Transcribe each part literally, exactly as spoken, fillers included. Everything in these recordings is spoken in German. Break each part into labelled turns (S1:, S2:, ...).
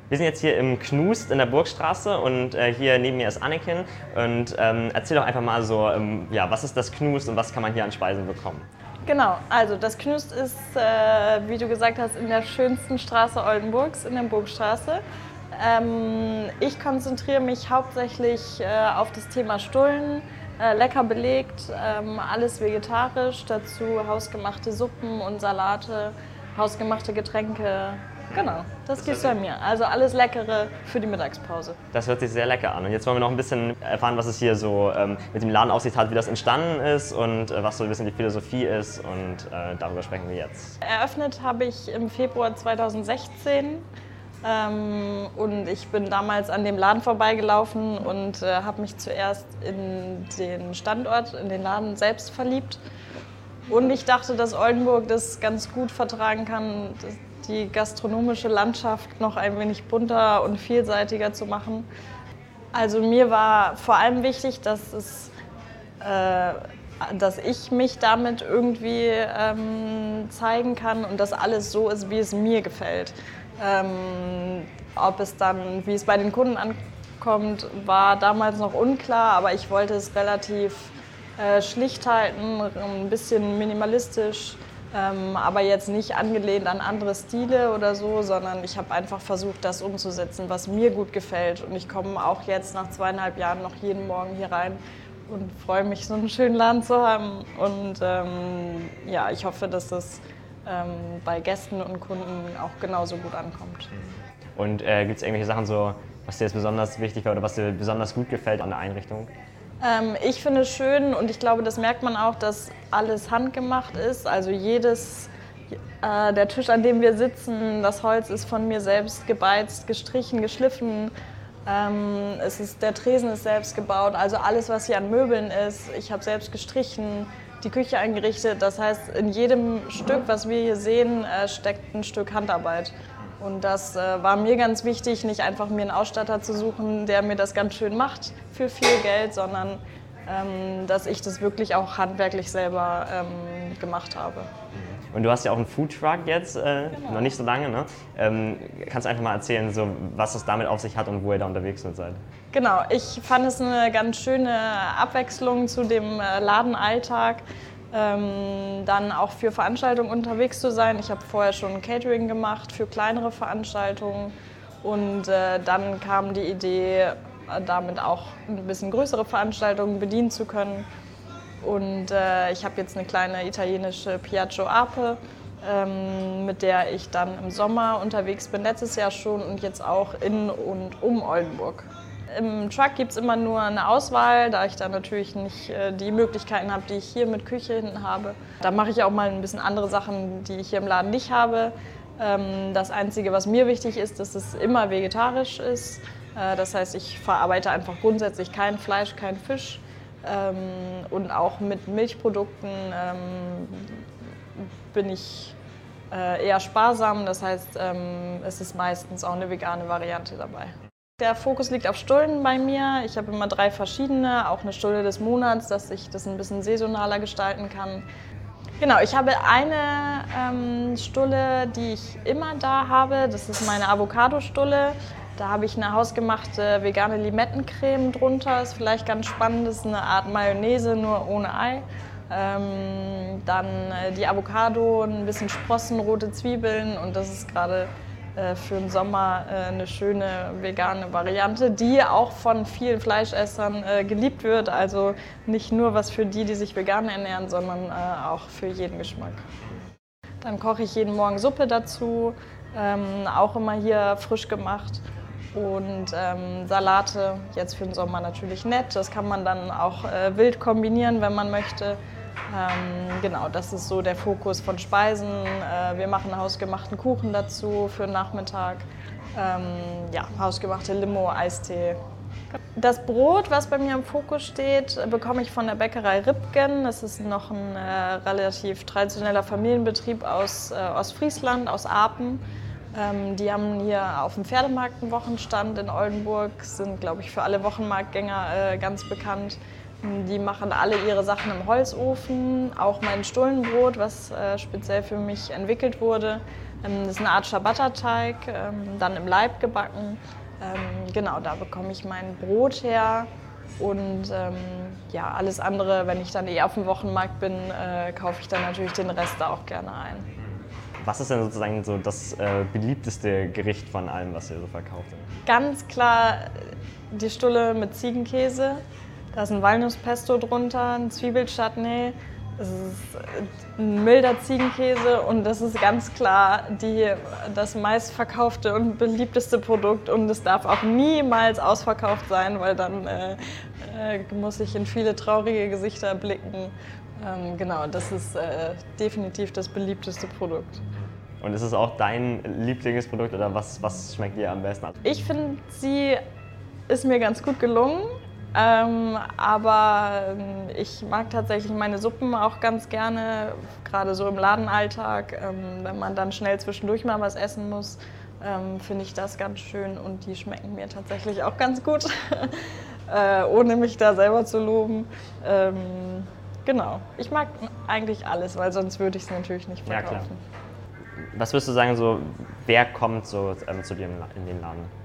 S1: Wir sind jetzt hier im Knust in der Burgstraße und äh, hier neben mir ist Anniken. Und ähm, erzähl doch einfach mal so, ähm, ja, was ist das Knust und was kann man hier an Speisen bekommen?
S2: Genau, also das Knust ist, äh, wie du gesagt hast, in der schönsten Straße Oldenburgs, in der Burgstraße. Ähm, ich konzentriere mich hauptsächlich äh, auf das Thema Stullen, äh, lecker belegt, ähm, alles vegetarisch, dazu hausgemachte Suppen und Salate, hausgemachte Getränke. Genau, das gibt's bei mir. Also alles Leckere für die Mittagspause.
S1: Das hört sich sehr lecker an. Und jetzt wollen wir noch ein bisschen erfahren, was es hier so ähm, mit dem Laden auf sich hat, wie das entstanden ist und äh, was so ein bisschen die Philosophie ist. Und äh, darüber sprechen wir jetzt.
S2: Eröffnet habe ich im Februar zweitausendsechzehn. Ähm, und ich bin damals an dem Laden vorbeigelaufen und äh, habe mich zuerst in den Standort, in den Laden selbst verliebt. Und ich dachte, dass Oldenburg das ganz gut vertragen kann, die gastronomische Landschaft noch ein wenig bunter und vielseitiger zu machen. Also mir war vor allem wichtig, dass, es, äh, dass ich mich damit irgendwie ähm, zeigen kann und dass alles so ist, wie es mir gefällt. Ähm, ob es dann, wie es bei den Kunden ankommt, war damals noch unklar, aber ich wollte es relativ äh, schlicht halten, ein bisschen minimalistisch. Ähm, aber jetzt nicht angelehnt an andere Stile oder so, sondern ich habe einfach versucht, das umzusetzen, was mir gut gefällt. Und ich komme auch jetzt nach zweieinhalb Jahren noch jeden Morgen hier rein und freue mich, so einen schönen Laden zu haben. Und ähm, ja, ich hoffe, dass das ähm, bei Gästen und Kunden auch genauso gut ankommt.
S1: Und äh, gibt es irgendwelche Sachen, so, was dir jetzt besonders wichtig war oder was dir besonders gut gefällt an der Einrichtung?
S2: Ähm, ich finde es schön und ich glaube, das merkt man auch, dass alles handgemacht ist. Also jedes, äh, der Tisch, an dem wir sitzen, das Holz ist von mir selbst gebeizt, gestrichen, geschliffen. Ähm, es ist, der Tresen ist selbst gebaut, also alles, was hier an Möbeln ist, ich habe selbst gestrichen, die Küche eingerichtet. Das heißt, in jedem Stück, was wir hier sehen, äh, steckt ein Stück Handarbeit. Und das äh, war mir ganz wichtig, nicht einfach mir einen Ausstatter zu suchen, der mir das ganz schön macht für viel Geld, sondern ähm, dass ich das wirklich auch handwerklich selber ähm, gemacht habe.
S1: Und du hast ja auch einen Foodtruck jetzt, äh, genau. Noch nicht so lange, ne? Ähm, kannst du einfach mal erzählen, so, was es damit auf sich hat und wo ihr da unterwegs mit seid?
S2: Genau, ich fand es eine ganz schöne Abwechslung zu dem äh, Ladenalltag. Ähm, dann auch für Veranstaltungen unterwegs zu sein. Ich habe vorher schon Catering gemacht für kleinere Veranstaltungen und äh, dann kam die Idee, äh, damit auch ein bisschen größere Veranstaltungen bedienen zu können. Und äh, ich habe jetzt eine kleine italienische Piaggio Ape, ähm, mit der ich dann im Sommer unterwegs bin, letztes Jahr schon und jetzt auch in und um Oldenburg. Im Truck gibt es immer nur eine Auswahl, da ich da natürlich nicht äh, die Möglichkeiten habe, die ich hier mit Küche hinten habe. Da mache ich auch mal ein bisschen andere Sachen, die ich hier im Laden nicht habe. Ähm, das Einzige, was mir wichtig ist, dass es immer vegetarisch ist. Äh, das heißt, ich verarbeite einfach grundsätzlich kein Fleisch, kein Fisch. Ähm, und auch mit Milchprodukten ähm, bin ich äh, eher sparsam. Das heißt, ähm, es ist meistens auch eine vegane Variante dabei. Der Fokus liegt auf Stullen bei mir. Ich habe immer drei verschiedene, auch eine Stulle des Monats, dass ich das ein bisschen saisonaler gestalten kann. Genau, ich habe eine ähm, Stulle, die ich immer da habe. Das ist meine Avocado-Stulle. Da habe ich eine hausgemachte vegane Limettencreme drunter. Ist vielleicht ganz spannend, das ist eine Art Mayonnaise, nur ohne Ei. Ähm, dann äh, die Avocado, ein bisschen Sprossen, rote Zwiebeln und das ist gerade für den Sommer eine schöne vegane Variante, die auch von vielen Fleischessern geliebt wird. Also nicht nur was für die, die sich vegan ernähren, sondern auch für jeden Geschmack. Dann koche ich jeden Morgen Suppe dazu, auch immer hier frisch gemacht. Und ähm, Salate, jetzt für den Sommer natürlich nett. Das kann man dann auch äh, wild kombinieren, wenn man möchte. Ähm, genau, das ist so der Fokus von Speisen. Äh, wir machen hausgemachten Kuchen dazu für den Nachmittag. Ähm, ja, hausgemachte Limo, Eistee. Das Brot, was bei mir im Fokus steht, bekomme ich von der Bäckerei Ripken. Das ist noch ein äh, relativ traditioneller Familienbetrieb aus äh, Ostfriesland, aus Apen. Ähm, die haben hier auf dem Pferdemarkt einen Wochenstand in Oldenburg, sind, glaube ich, für alle Wochenmarktgänger äh, ganz bekannt. Die machen alle ihre Sachen im Holzofen, auch mein Stullenbrot, was äh, speziell für mich entwickelt wurde, Ähm, das ist eine Art Ciabatta-Teig, ähm, dann im Leib gebacken. Ähm, genau, da bekomme ich mein Brot her. Und ähm, ja, alles andere, wenn ich dann eh auf dem Wochenmarkt bin, äh, kaufe ich dann natürlich den Rest da auch gerne ein.
S1: Was ist denn sozusagen so das äh, beliebteste Gericht von allem, was ihr so verkauft?
S2: Ganz klar die Stulle mit Ziegenkäse. Da ist ein Walnusspesto drunter, ein Zwiebelchutney. Es ist ein milder Ziegenkäse und das ist ganz klar die, das meistverkaufte und beliebteste Produkt und es darf auch niemals ausverkauft sein, weil dann äh, äh, muss ich in viele traurige Gesichter blicken. Ähm, genau, das ist äh, definitiv das beliebteste Produkt.
S1: Und ist es auch dein Lieblingsprodukt oder was, was schmeckt dir am besten?
S2: Ich finde, sie ist mir ganz gut gelungen. Ähm, aber ich mag tatsächlich meine Suppen auch ganz gerne, gerade so im Ladenalltag. Ähm, wenn man dann schnell zwischendurch mal was essen muss, ähm, finde ich das ganz schön und die schmecken mir tatsächlich auch ganz gut, äh, ohne mich da selber zu loben. Ähm, genau, ich mag eigentlich alles, weil sonst würde ich es natürlich nicht verkaufen.
S1: Ja, klar. Was würdest du sagen, so, wer kommt so ähm, zu dir in den Laden?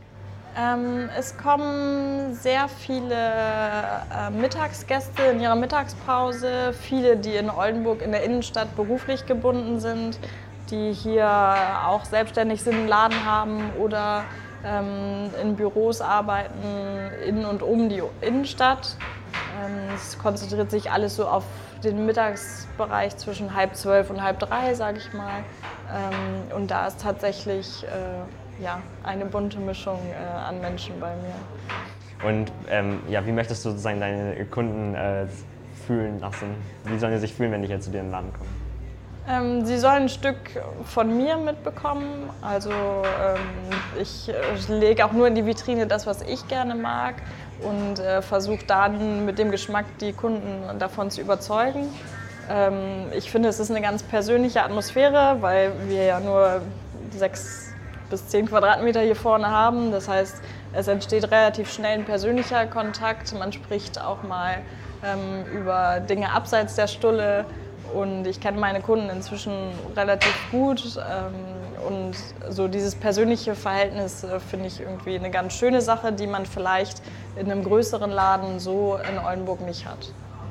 S2: Ähm, es kommen sehr viele äh, Mittagsgäste in ihrer Mittagspause, viele, die in Oldenburg in der Innenstadt beruflich gebunden sind, die hier auch selbstständig sind, einen Laden haben oder ähm, in Büros arbeiten in und um die Innenstadt. Ähm, es konzentriert sich alles so auf den Mittagsbereich zwischen halb zwölf und halb drei, sage ich mal. Ähm, und da ist tatsächlich äh, ja, eine bunte Mischung äh, an Menschen bei mir.
S1: Und ähm, ja, wie möchtest du sozusagen deine Kunden äh, fühlen lassen? Wie sollen sie sich fühlen, wenn die hier zu dir in den Laden kommen?
S2: Ähm, sie sollen ein Stück von mir mitbekommen. Also ähm, ich äh, lege auch nur in die Vitrine das, was ich gerne mag und äh, versuche dann mit dem Geschmack die Kunden davon zu überzeugen. Ähm, ich finde, es ist eine ganz persönliche Atmosphäre, weil wir ja nur sechs bis zehn Quadratmeter hier vorne haben. Das heißt, es entsteht relativ schnell ein persönlicher Kontakt. Man spricht auch mal ähm, über Dinge abseits der Stulle. Und ich kenne meine Kunden inzwischen relativ gut. Ähm, und so dieses persönliche Verhältnis äh, finde ich irgendwie eine ganz schöne Sache, die man vielleicht in einem größeren Laden so in Oldenburg nicht hat.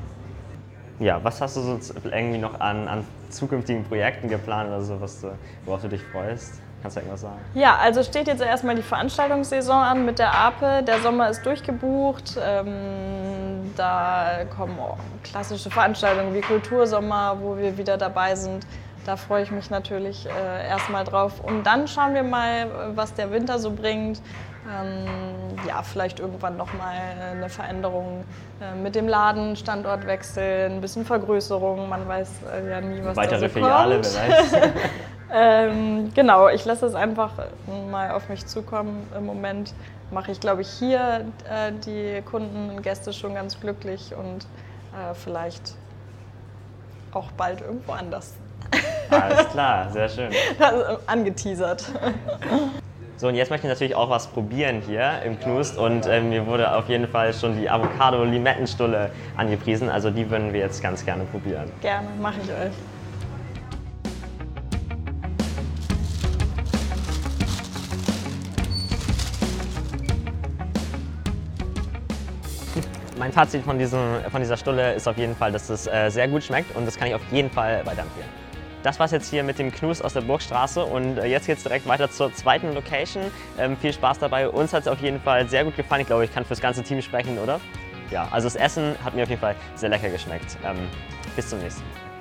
S1: Ja, was hast du so irgendwie noch an, an zukünftigen Projekten geplant oder so, was du, worauf du dich freust? Kannst du irgendwas sagen?
S2: Ja, also steht jetzt erstmal die Veranstaltungssaison an mit der APE. Der Sommer ist durchgebucht. Ähm, da kommen auch klassische Veranstaltungen wie Kultursommer, wo wir wieder dabei sind. Da freue ich mich natürlich äh, erstmal drauf. Und dann schauen wir mal, was der Winter so bringt. Ähm, ja, vielleicht irgendwann nochmal eine Veränderung äh, mit dem Laden, Standortwechsel, ein bisschen Vergrößerung. Man weiß äh, ja nie, was
S1: Weitere
S2: da so
S1: Filiale,
S2: kommt.
S1: wer weiß.
S2: ähm, genau, ich lasse es einfach mal auf mich zukommen. Im Moment mache ich, glaube ich, hier äh, die Kunden und Gäste schon ganz glücklich und äh, vielleicht auch bald irgendwo anders.
S1: Alles klar, sehr schön.
S2: Also, angeteasert.
S1: So, und jetzt möchte ich natürlich auch was probieren hier im Knust und äh, mir wurde auf jeden Fall schon die Avocado-Limettenstulle angepriesen, also die würden wir jetzt ganz gerne probieren.
S2: Gerne, mache ich euch.
S1: Mein Fazit von, diesem, von dieser Stulle ist auf jeden Fall, dass es äh, sehr gut schmeckt und das kann ich auf jeden Fall weiterempfehlen. Das war's jetzt hier mit dem Knust aus der Burgstraße und äh, jetzt geht's direkt weiter zur zweiten Location. Ähm, viel Spaß dabei. Uns hat es auf jeden Fall sehr gut gefallen. Ich glaube, ich kann fürs ganze Team sprechen, oder? Ja, also das Essen hat mir auf jeden Fall sehr lecker geschmeckt. Ähm, bis zum nächsten Mal.